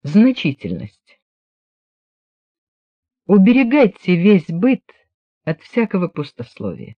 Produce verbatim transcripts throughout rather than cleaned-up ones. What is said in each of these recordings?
Значительность. Уберегайте весь быт от всякого пустословия.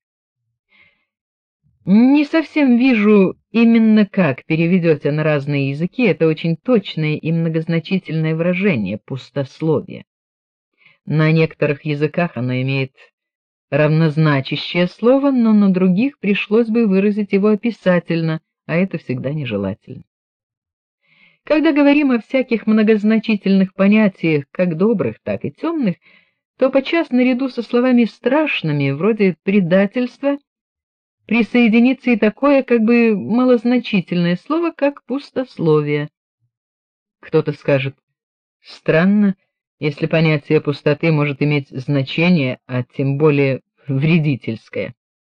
Не совсем вижу именно, как переведете на разные языки это очень точное и многозначительное выражение пустословие. На некоторых языках оно имеет равнозначащее слово, но на других пришлось бы выразить его описательно, а это всегда нежелательно. Когда говорим о всяких многозначительных понятиях, как добрых, так и темных, то подчас наряду со словами страшными, вроде предательства, присоединится и такое как бы малозначительное слово, как пустословие. Кто-то скажет: странно, если понятие пустоты может иметь значение, а тем более вредительское.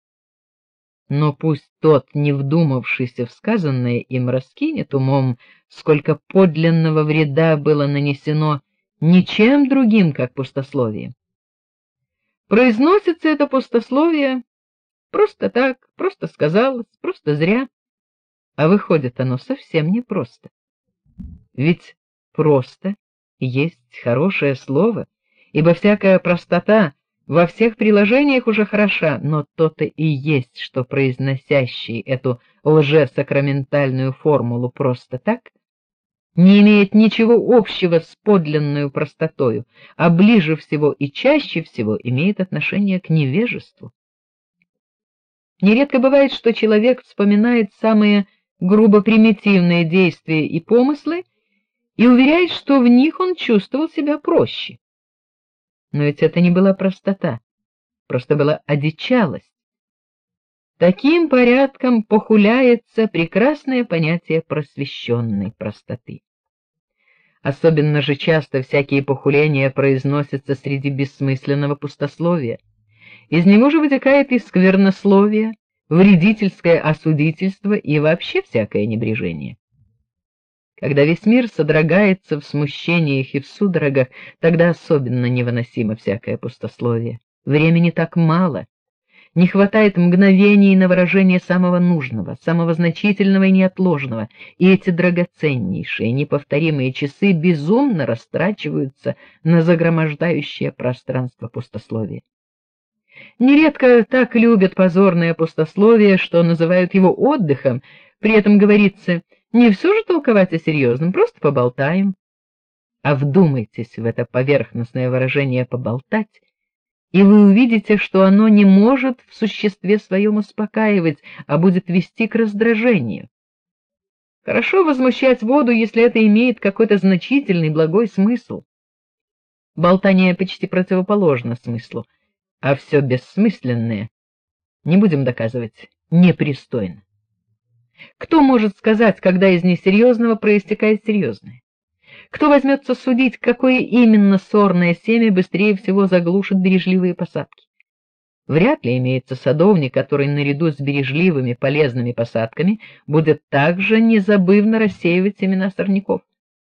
Но пусть тот, не вдумавшийся в сказанное им, раскинет умом, сколько подлинного вреда было нанесено ничем другим, как пустословием. Произносится это пустословие просто так, просто сказалось, просто зря, а выходит оно совсем не просто. Ведь просто есть хорошее слово, ибо всякая простота во всех приложениях уже хороша, но то-то и есть, что произносящий эту лжесакраментальную формулу просто так не имеет ничего общего с подлинной простотою, а ближе всего и чаще всего имеет отношение к невежеству. Нередко бывает, что человек вспоминает самые грубо примитивные действия и помыслы и уверяет, что в них он чувствовал себя проще. Но ведь это не была простота, просто была одичалость. Таким порядком похуляется прекрасное понятие просвещенной простоты. Особенно же часто всякие похуления произносятся среди бессмысленного пустословия. Из него же вытекает и сквернословие, вредительское осудительство и вообще всякое небрежение. Когда весь мир содрогается в смущениях и в судорогах, тогда особенно невыносимо всякое пустословие. Времени так мало, не хватает мгновений на выражение самого нужного, самого значительного и неотложного, и эти драгоценнейшие, неповторимые часы безумно растрачиваются на загромождающее пространство пустословия. Нередко так любят позорное пустословие, что называют его отдыхом, при этом говорится: не все же толковать о серьезном, просто поболтаем. А вдумайтесь в это поверхностное выражение поболтать, и вы увидите, что оно не может в существе своем успокаивать, а будет вести к раздражению. Хорошо возмущать воду, если это имеет какой-то значительный благой смысл. Болтание почти противоположно смыслу, а все бессмысленное, не будем доказывать, непристойно. Кто может сказать, когда из несерьезного проистекает серьезное? Кто возьмется судить, какое именно сорное семя быстрее всего заглушит бережливые посадки? Вряд ли имеется садовник, который наряду с бережливыми полезными посадками будет также незабывно рассеивать семена сорняков.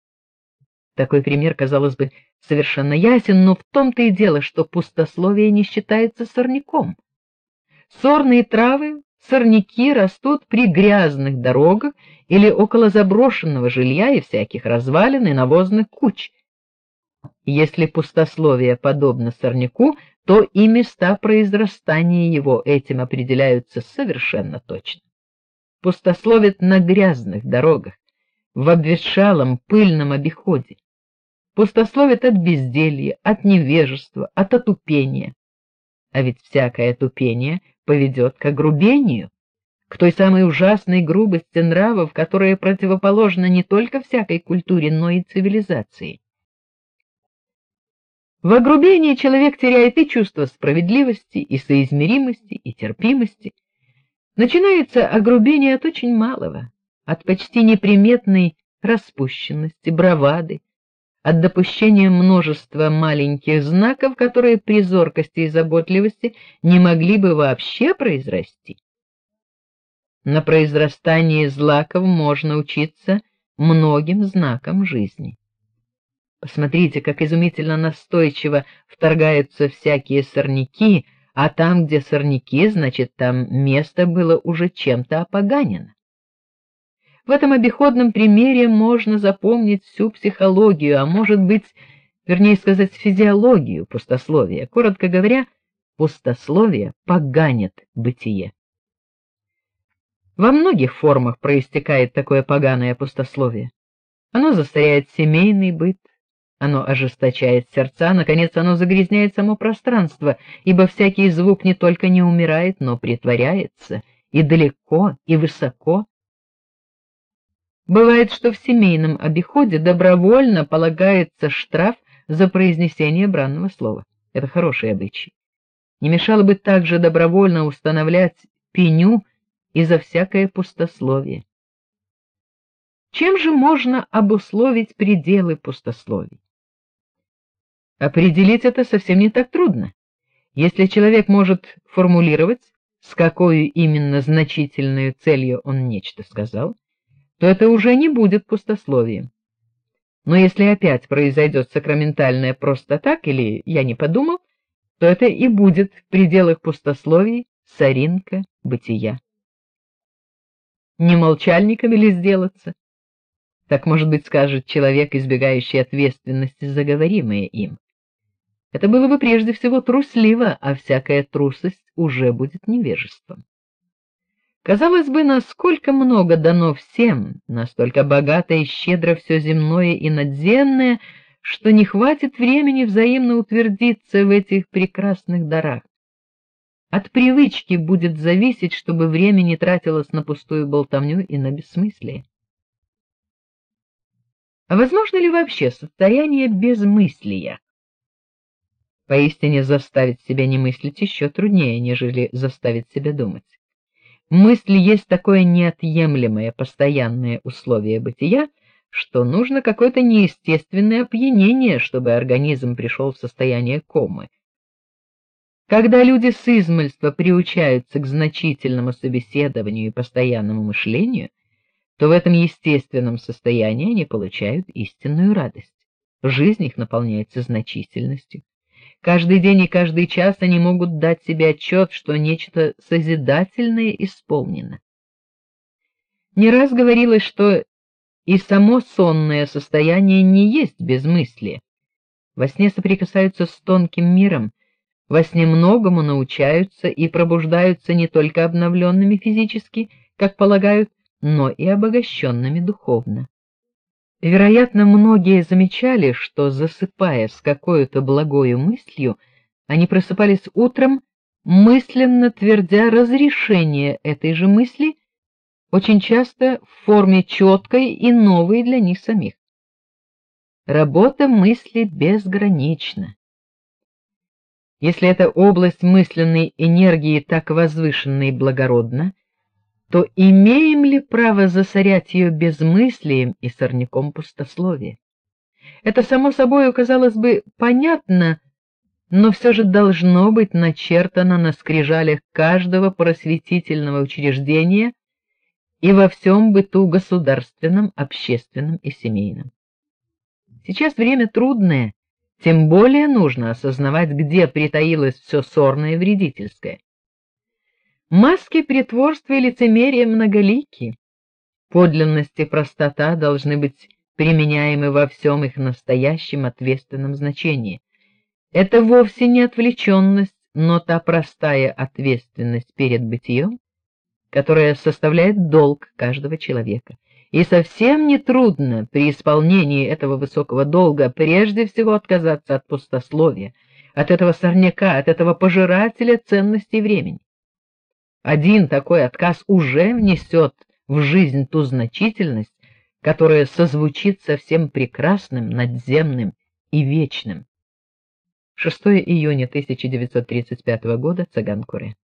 Такой пример, казалось бы, совершенно ясен, но в том-то и дело, что пустословие не считается сорняком. Сорные травы, сорняки растут при грязных дорогах или около заброшенного жилья и всяких развалин и навозных куч. Если пустословие подобно сорняку, то и места произрастания его этим определяются совершенно точно. Пустословит на грязных дорогах, в обветшалом пыльном обиходе. Пустословит от безделья, от невежества, от отупения. А ведь всякое отупение поведет к огрубению, к той самой ужасной грубости нравов, которая противоположна не только всякой культуре, но и цивилизации. В огрубении человек теряет и чувство справедливости, и соизмеримости, и терпимости. Начинается огрубение от очень малого, от почти неприметной распущенности, бравады, от допущения множества маленьких знаков, которые при зоркости и заботливости не могли бы вообще произрасти. На произрастание злаков можно учиться многим знакам жизни. Посмотрите, как изумительно настойчиво вторгаются всякие сорняки, а там, где сорняки, значит, там место было уже чем-то опоганено. В этом обиходном примере можно запомнить всю психологию, а может быть, вернее сказать, физиологию пустословия. Коротко говоря, пустословие поганит бытие. Во многих формах проистекает такое поганое пустословие. Оно засоряет семейный быт, оно ожесточает сердца, наконец, оно загрязняет само пространство, ибо всякий звук не только не умирает, но притворяется и далеко, и высоко. Бывает, что в семейном обиходе добровольно полагается штраф за произнесение бранного слова. Это хороший обычай. Не мешало бы также добровольно устанавливать пеню и за всякое пустословие. Чем же можно обусловить пределы пустословий? Определить это совсем не так трудно. Если человек может формулировать, с какой именно значительной целью он нечто сказал, то это уже не будет пустословием. Но если опять произойдет сакраментальное просто так или я не подумал, то это и будет в пределах пустословий соринка бытия. Не молчальником ли сделаться? Так, может быть, скажет человек, избегающий ответственности за говоримое им. Это было бы прежде всего трусливо, а всякая трусость уже будет невежеством. Казалось бы, насколько много дано всем, настолько богато и щедро все земное и надземное, что не хватит времени взаимно утвердиться в этих прекрасных дарах. От привычки будет зависеть, чтобы время не тратилось на пустую болтовню и на бессмыслие. А возможно ли вообще состояние безмыслия? Поистине заставить себя не мыслить еще труднее, нежели заставить себя думать. Мысль есть такое неотъемлемое, постоянное условие бытия, что нужно какое-то неестественное опьянение, чтобы организм пришел в состояние комы. Когда люди с измольства приучаются к значительному собеседованию и постоянному мышлению, то в этом естественном состоянии они получают истинную радость. Жизнь их наполняется значительностью. Каждый день и каждый час они могут дать себе отчет, что нечто созидательное исполнено. Не раз говорилось, что и само сонное состояние не есть безмыслие. Во сне соприкасаются с тонким миром, во сне многому научаются и пробуждаются не только обновленными физически, как полагают, но и обогащенными духовно. Вероятно, многие замечали, что, засыпая с какой-то благою мыслью, они просыпались утром, мысленно твердя разрешение этой же мысли, очень часто в форме четкой и новой для них самих. Работа мысли безгранична. Если эта область мысленной энергии так возвышенна и благородна, то имеем ли право засорять ее безмыслием и сорняком пустословия? Это само собой, казалось бы, понятно, но все же должно быть начертано на скрижалях каждого просветительного учреждения и во всем быту государственном, общественном и семейном. Сейчас время трудное, тем более нужно осознавать, где притаилось все сорное и вредительское. Маски притворства и лицемерия многолики. Подлинность и простота должны быть применяемы во всем их настоящем ответственном значении. Это вовсе не отвлеченность, но та простая ответственность перед бытием, которая составляет долг каждого человека. И совсем не трудно при исполнении этого высокого долга прежде всего отказаться от пустословия, от этого сорняка, от этого пожирателя ценностей времени. Один такой отказ уже внесет в жизнь ту значительность, которая созвучит со всем прекрасным, надземным и вечным. шестое июня тысяча девятьсот тридцать пятого года, Цыган-Куре.